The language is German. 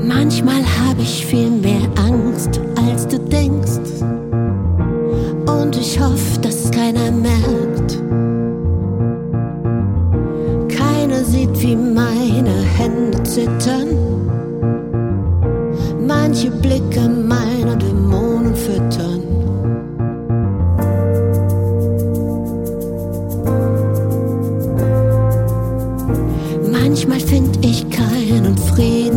Manchmal habe ich viel mehr Angst, als du denkst. Und ich hoffe, dass keiner merkt. Keiner sieht, wie meine Hände zittern. Manche Blicke meiner Dämonen füttern. Manchmal find ich keinen Frieden.